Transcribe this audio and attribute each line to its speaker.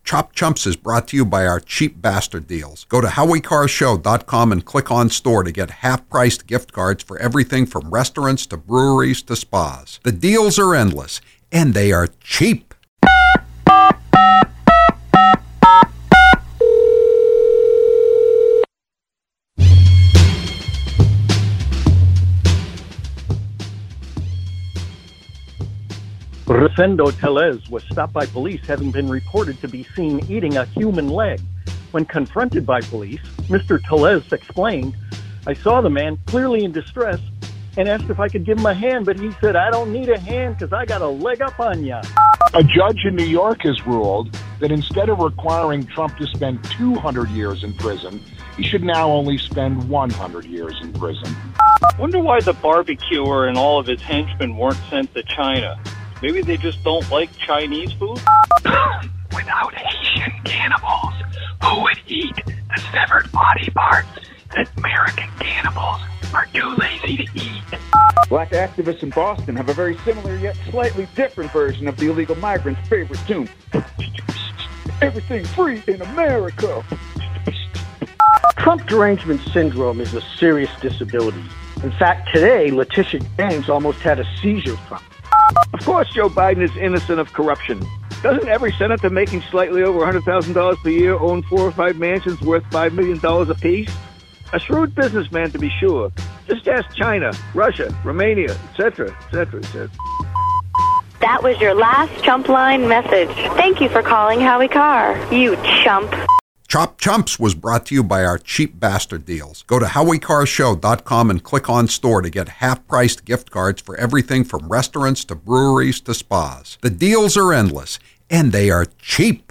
Speaker 1: Chop Chumps is brought to you by our cheap bastard deals. Go to HowieCarsShow.com and click on store to get half-priced gift cards for everything from restaurants to breweries to spas. The deals are endless, and they are cheap.
Speaker 2: Rosendo Tellez was stopped by police having been reported to be seen eating a human leg. When confronted by police, Mr. Tellez explained, "I saw the man clearly in distress and asked if I could give him a hand, but he said, I don't need a hand because I got a leg up on ya."
Speaker 3: A judge in New York has ruled that instead of requiring Trump to spend 200 years in prison, he should now only spend 100 years in prison.
Speaker 4: Wonder why the barbecuer and all of his henchmen weren't sent to China. Maybe they just don't like Chinese food?
Speaker 5: Without Haitian cannibals, who would eat the severed body parts that American cannibals are too lazy to eat?
Speaker 6: Black activists in Boston have a very similar yet slightly different version of the illegal migrant's favorite tune. Everything free in America.
Speaker 2: Trump derangement syndrome is a serious disability. In fact, today, Letitia James almost had a seizure from it.
Speaker 6: Of course Joe Biden is innocent of corruption. Doesn't every senator making slightly over $100,000 per year own 4 or 5 mansions worth $5 million apiece? A shrewd businessman, to be sure. Just ask China, Russia, Romania, etc., etc., etc.
Speaker 7: That was your last Chump Line message. Thank you for calling Howie Carr, you chump.
Speaker 1: Chop Chumps was brought to you by our cheap bastard deals. Go to HowieCarsShow.com and click on store to get half-priced gift cards for everything from restaurants to breweries to spas. The deals are endless, and they are cheap.